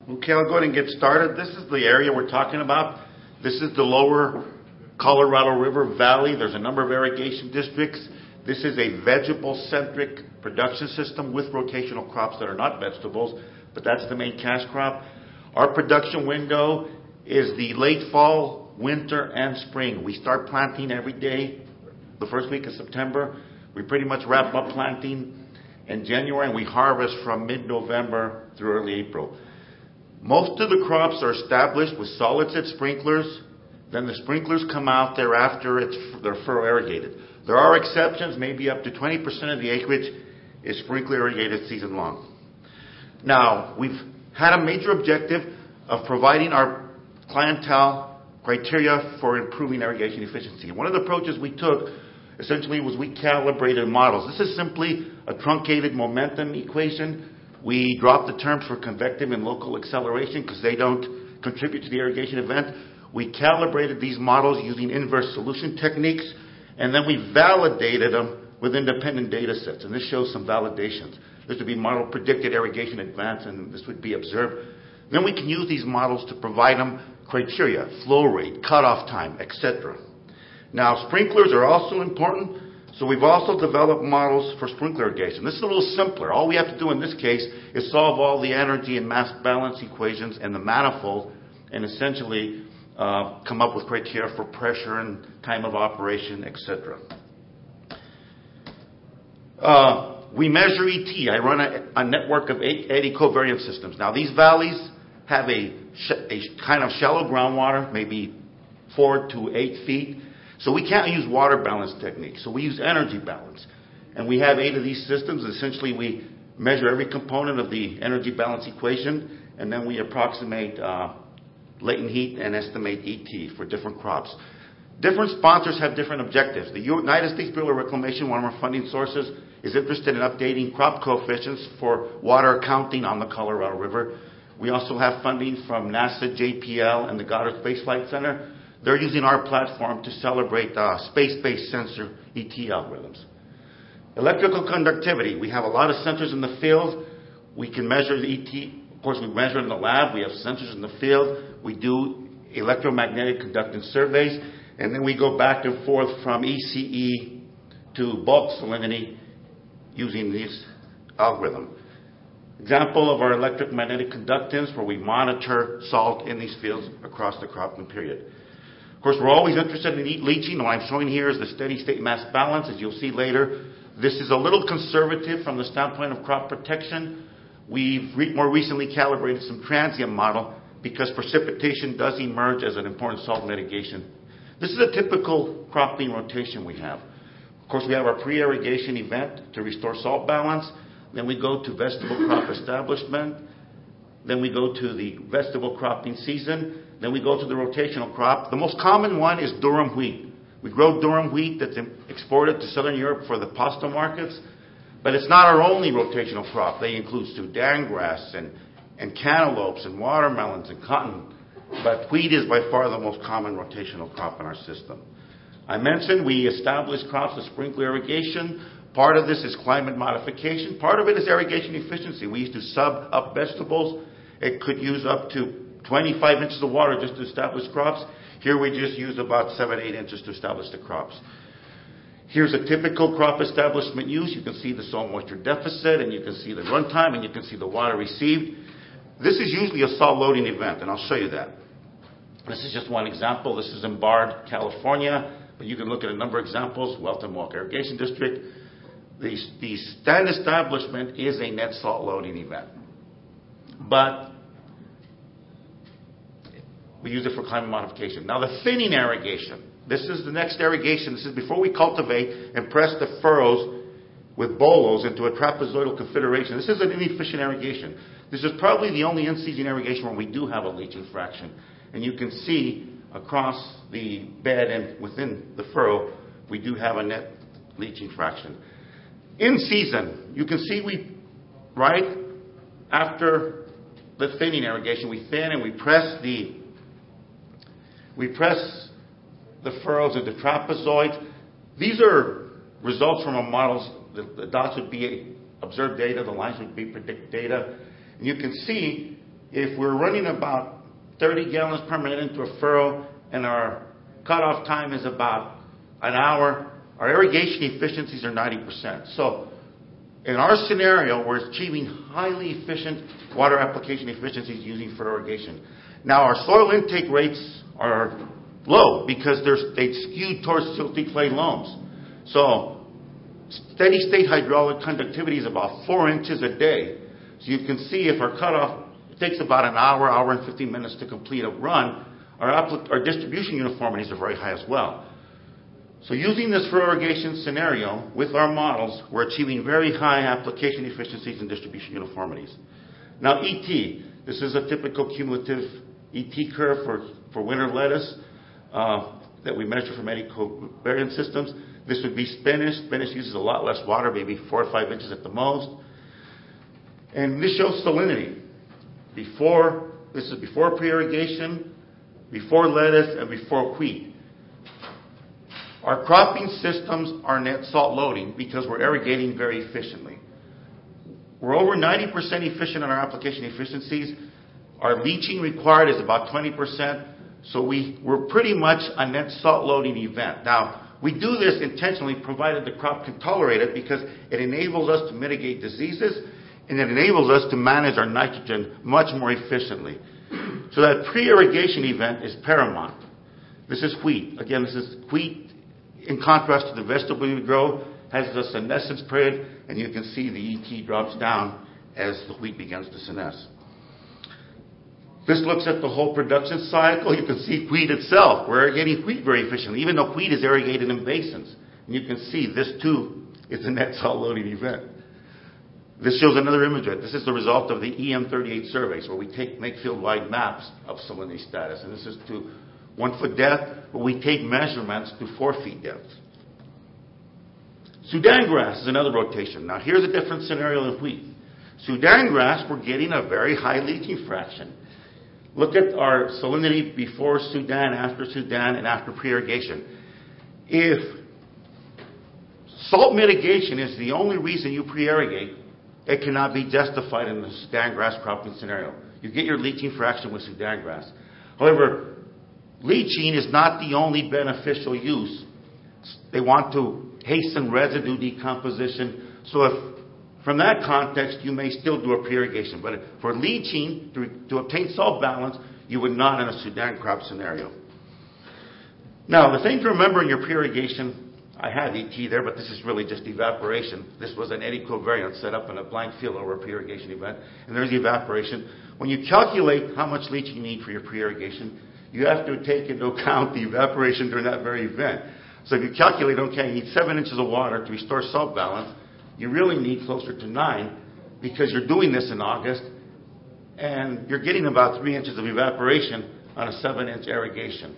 Okay, I'll go ahead and get started. This is the area we're talking about. This is the lower Colorado River Valley. There's a number of irrigation districts. This is a vegetable-centric production system with rotational crops that are not vegetables, but that's the main cash crop. Our production window is the late fall, winter, and spring. We start planting every day the first week of September. We pretty much wrap up planting in January, and we harvest from mid-November through early April. Most of the crops are established with solid-set sprinklers. Then the sprinklers come out thereafter. They're furrow irrigated. There are exceptions. Maybe up to 20% of the acreage is sprinkler irrigated season long. Now, we've had a major objective of providing our clientele criteria for improving irrigation efficiency. One of the approaches we took essentially was we calibrated models. This is simply a truncated momentum equation. We dropped the terms for convective and local acceleration because they don't contribute to the irrigation event. We calibrated these models using inverse solution techniques, and then we validated them with independent data sets. And this shows some validations. This would be model predicted irrigation advance, and this would be observed. Then we can use these models to provide them criteria, flow rate, cutoff time, etc. Now, sprinklers are also important. So we've also developed models for sprinkler irrigation. This is a little simpler. All we have to do in this case is solve all the energy and mass balance equations and the manifold and essentially come up with criteria for pressure and time of operation, etc. We measure ET. I run a network of 8 eddy covariance systems. Now, these valleys have a kind of shallow groundwater, maybe 4 to 8 feet. So we can't use water balance techniques. So we use energy balance. And we have 8 of these systems. Essentially, we measure every component of the energy balance equation, and then we approximate latent heat and estimate ET for different crops. Different sponsors have different objectives. The United States Bureau of Reclamation, one of our funding sources, is interested in updating crop coefficients for water accounting on the Colorado River. We also have funding from NASA, JPL, and the Goddard Space Flight Center. They're using our platform to celebrate space-based sensor ET algorithms. Electrical conductivity. We have a lot of sensors in the field. We can measure the ET. Of course, we measure in the lab. We have sensors in the field. We do electromagnetic conductance surveys. And then we go back and forth from ECE to bulk salinity using this algorithm. Example of our electromagnetic conductance where we monitor salt in these fields across the cropping period. Of course, we're always interested in leaching. What I'm showing here is the steady state mass balance. As you'll see later, this is a little conservative from the standpoint of crop protection. We've more recently calibrated some transient model because precipitation does emerge as an important salt mitigation. This is a typical cropping rotation we have. Of course, we have our pre-irrigation event to restore salt balance. Then we go to vegetable crop establishment. Then we go to the vegetable cropping season. Then we go to the rotational crop. The most common one is durum wheat. We grow durum wheat that's exported to Southern Europe for the pasta markets. But it's not our only rotational crop. They include Sudan grass and cantaloupes and watermelons and cotton. But wheat is by far the most common rotational crop in our system. I mentioned we establish crops with sprinkler irrigation. Part of this is climate modification. Part of it is irrigation efficiency. We used to sub up vegetables. It could use up to 25 inches of water just to establish crops. Here we just use about 7-8 inches to establish the crops. Here's a typical crop establishment use. You can see the soil moisture deficit, and you can see the runtime, and you can see the water received. This is usually a salt loading event, and I'll show you that. This is just one example. This is in Bard, California, but you can look at a number of examples. Welton Walk Irrigation District. The stand establishment is a net salt loading event. But we use it for climate modification. Now, the thinning irrigation. This is the next irrigation. This is before we cultivate and press the furrows with bolos into a trapezoidal configuration. This is an inefficient irrigation. This is probably the only in-season irrigation where we do have a leaching fraction. And you can see across the bed and within the furrow, we do have a net leaching fraction. In season, you can see right after the thinning irrigation, we thin and we press the furrows into trapezoid. These are results from our models. The dots would be observed data, the lines would be predict data. And you can see if we're running about 30 gallons per minute into a furrow and our cutoff time is about an hour, our irrigation efficiencies are 90%. So in our scenario, we're achieving highly efficient water application efficiencies using furrow irrigation. Now, our soil intake rates are low because they skew towards silty clay loams. So steady state hydraulic conductivity is about 4 inches a day. So you can see if our cutoff, it takes about an hour, hour and 15 minutes to complete a run, our distribution uniformities are very high as well. So using this furrow irrigation scenario with our models, we're achieving very high application efficiencies and distribution uniformities. Now ET, this is a typical cumulative ET curve for winter lettuce that we measure from eddy covariance systems. This would be spinach. Spinach uses a lot less water, maybe 4 or 5 inches at the most. And this shows salinity. This is before pre-irrigation, before lettuce, and before wheat. Our cropping systems are net salt loading because we're irrigating very efficiently. We're over 90% efficient in our application efficiencies. Our leaching required is about 20%, so we're pretty much a net salt loading event. Now, we do this intentionally provided the crop can tolerate it because it enables us to mitigate diseases and it enables us to manage our nitrogen much more efficiently. So that pre-irrigation event is paramount. This is wheat. Again, this is wheat in contrast to the vegetable we grow, has a senescence period, and you can see the ET drops down as the wheat begins to senesce. This looks at the whole production cycle. You can see wheat itself. We're irrigating wheat very efficiently, even though wheat is irrigated in basins. And you can see this too is a net salt loading event. This shows another image of it. This is the result of the EM38 surveys, where we make field-wide maps of salinity status. And this is to 1 foot depth, where we take measurements to 4 feet depth. Sudan grass is another rotation. Now here's a different scenario than wheat. Sudan grass, we're getting a very high leaching fraction. Look at our salinity before Sudan, and after pre-irrigation. If salt mitigation is the only reason you pre-irrigate, it cannot be justified in the Sudan grass cropping scenario. You get your leaching fraction with Sudan grass. However, leaching is not the only beneficial use. They want to hasten residue decomposition. So if, from that context, you may still do a pre-irrigation. But for leaching, to obtain salt balance, you would not in a Sudan crop scenario. Now, the thing to remember in your pre-irrigation, I had ET there, but this is really just evaporation. This was an eddy covariance set up in a blank field over a pre-irrigation event. And there's the evaporation. When you calculate how much leaching you need for your pre-irrigation, you have to take into account the evaporation during that very event. So if you calculate, okay, you need 7 inches of water to restore salt balance, you really need closer to 9 because you're doing this in August and you're getting about 3 inches of evaporation on a 7-inch irrigation.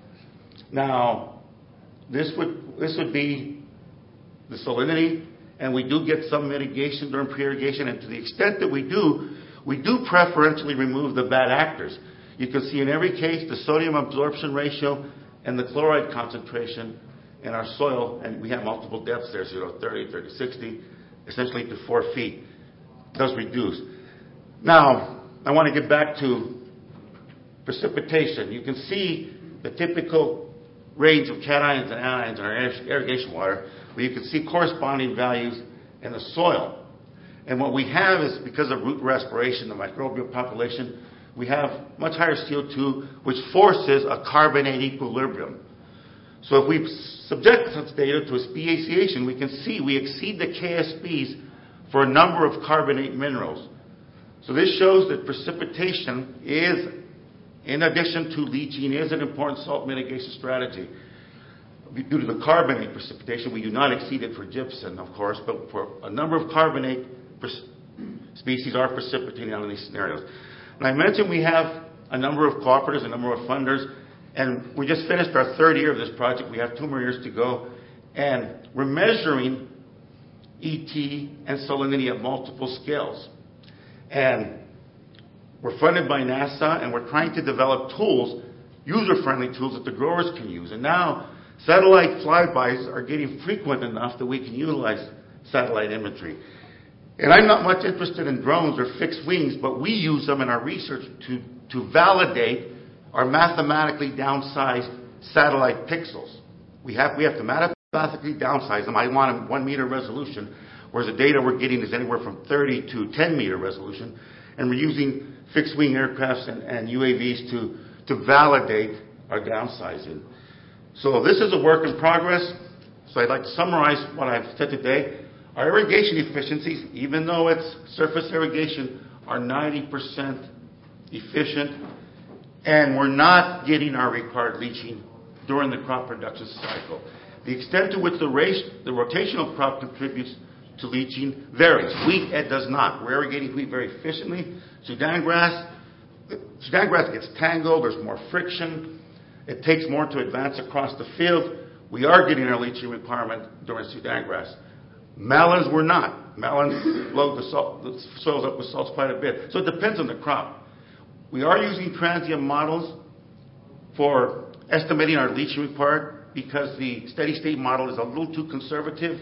Now, this would be the salinity, and we do get some mitigation during pre-irrigation, and to the extent that we do preferentially remove the bad actors. You can see in every case the sodium absorption ratio and the chloride concentration in our soil, and we have multiple depths there, 0, 30, 30, 60, essentially to 4 feet, does reduce. Now, I want to get back to precipitation. You can see the typical range of cations and anions in our irrigation water, where you can see corresponding values in the soil. And what we have is, because of root respiration, the microbial population, we have much higher CO2, which forces a carbonate equilibrium. So if we subject such data to a speciation, we can see we exceed the KSPs for a number of carbonate minerals. So this shows that precipitation is, in addition to leaching, is an important salt mitigation strategy. Due to the carbonate precipitation, we do not exceed it for gypsum, of course, but for a number of carbonate species are precipitating out of these scenarios. And I mentioned we have a number of cooperatives, a number of funders, and we just finished our 3rd year of this project. We have 2 more years to go, and we're measuring ET and salinity at multiple scales. And we're funded by NASA, and we're trying to develop tools, user-friendly tools that the growers can use. And now, satellite flybys are getting frequent enough that we can utilize satellite imagery. And I'm not much interested in drones or fixed wings, but we use them in our research to validate our mathematically downsized satellite pixels. We have to mathematically downsize them. I want them 1 meter resolution, whereas the data we're getting is anywhere from 30 to 10 meter resolution. And we're using fixed wing aircrafts and UAVs to validate our downsizing. So this is a work in progress. So I'd like to summarize what I've said today. Our irrigation efficiencies, even though it's surface irrigation, are 90% efficient, and we're not getting our required leaching during the crop production cycle. The extent to which the rotational crop contributes to leaching varies. Wheat, it does not. We're irrigating wheat very efficiently. Sudan grass gets tangled, there's more friction, it takes more to advance across the field. We are getting our leaching requirement during Sudan grass. Melons, we're not. Melons load the soils up with salts quite a bit. So it depends on the crop. We are using transient models for estimating our leaching required because the steady state model is a little too conservative.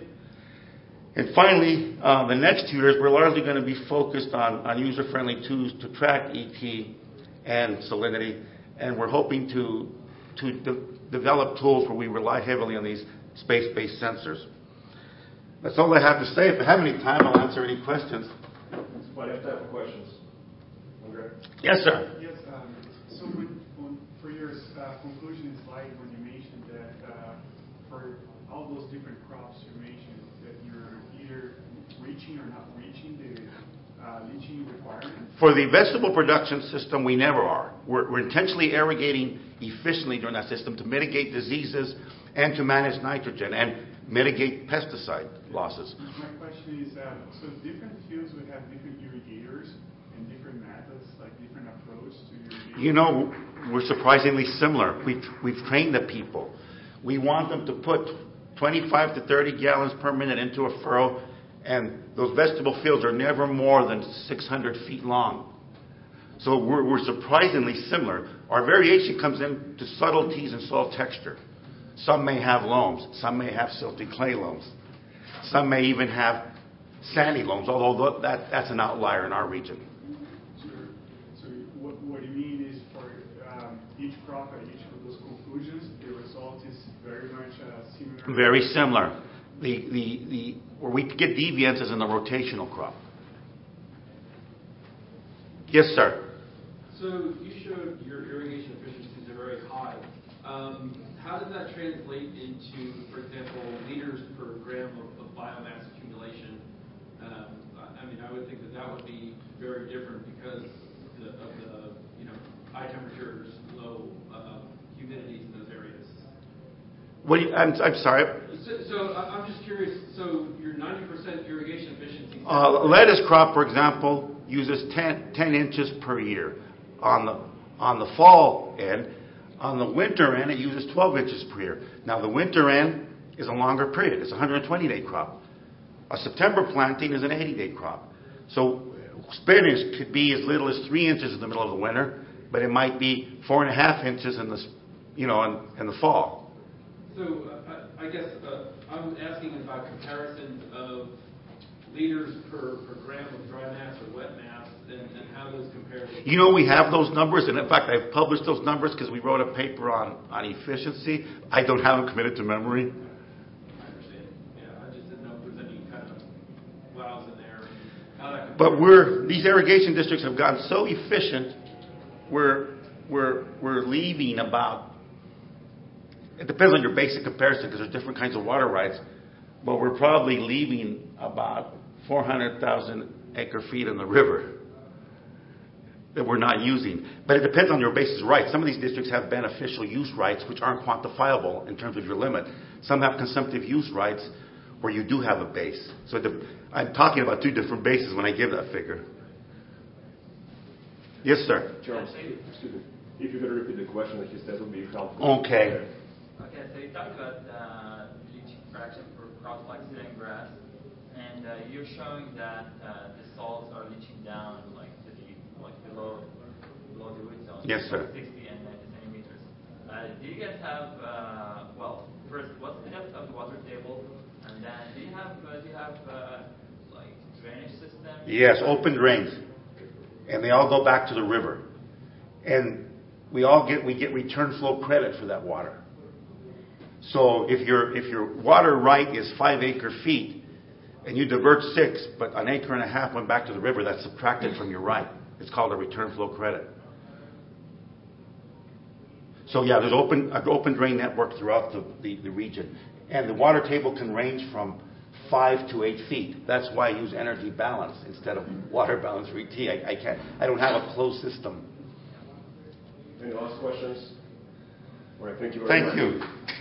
And finally, the next 2 years, we're largely going to be focused on user-friendly tools to track ET and salinity. And we're hoping to develop tools where we rely heavily on these space-based sensors. That's all I have to say. If I have any time, I'll answer any questions. But I have to have questions. Okay. Yes, sir. Yes. So for your conclusion slide, when you mentioned that for all those different crops you mentioned, that you're either reaching or not reaching the leaching requirement? For the vegetable production system, we never are. We're intentionally irrigating efficiently during that system to mitigate diseases and to manage nitrogen and mitigate pesticide losses. My question is, so different fields would have different irrigators and different methods, like different approach to irrigation? You know, we're surprisingly similar. We've trained the people. We want them to put 25 to 30 gallons per minute into a furrow, and those vegetable fields are never more than 600 feet long. So we're surprisingly similar. Our variation comes in to subtleties in soil texture. Some may have loams. Some may have silty clay loams. Some may even have sandy loams, although that's an outlier in our region. So what you mean is for each crop at each of those conclusions, the result is very much similar? Very similar. Where we get deviance is in the rotational crop. Yes, sir. So you showed your irrigation efficiencies are very high. How does that translate into, for example, liters per gram of biomass accumulation? I would think that would be very different because of the high temperatures, low humidities in those areas. I'm sorry. So I'm just curious. So your 90% irrigation efficiency. Lettuce crop, for example, uses 10 inches per year on the fall end. On the winter end, it uses 12 inches per year. Now, the winter end is a longer period. It's a 120-day crop. A September planting is an 80-day crop. So spinach could be as little as 3 inches in the middle of the winter, but it might be 4.5 inches in the fall. So I guess I'm asking about comparisons of liters per gram of dry mass or wet mass and how those compare. We have those numbers, and in fact, I've published those numbers because we wrote a paper on efficiency. I don't have them committed to memory. I understand. Yeah, I just didn't know if there's any kind of wows in there. How that but these irrigation districts have gotten so efficient, we're leaving about. It depends on your basic comparison because there's different kinds of water rights, but we're probably leaving about 400,000 acre feet in the river that we're not using. But it depends on your basis rights. Some of these districts have beneficial use rights, which aren't quantifiable in terms of your limit. Some have consumptive use rights where you do have a base. So I'm talking about two different bases when I give that figure. Yes, sir. Charles, excuse me. If you could repeat the question, like you said, would be helpful. Okay. Okay, so you talked about leaching fraction for crops like Sudan grass, and you're showing that the salts are leaching down to the below the root zone. Yes, sir. 60 and 90 centimeters. Do you guys have first, what's the depth of the water table, and then do you have drainage systems Yes, open drains. And they all go back to the river. And we get return flow credit for that water. So if your water right is 5 acre feet and you divert 6, but an acre and a half went back to the river, that's subtracted from your right. It's called a return flow credit. So yeah, there's an open drain network throughout the region. And the water table can range from 5 to 8 feet. That's why I use energy balance instead of water balance for ET. I don't have a closed system. Any last questions? All right, thank you very much. Thank you.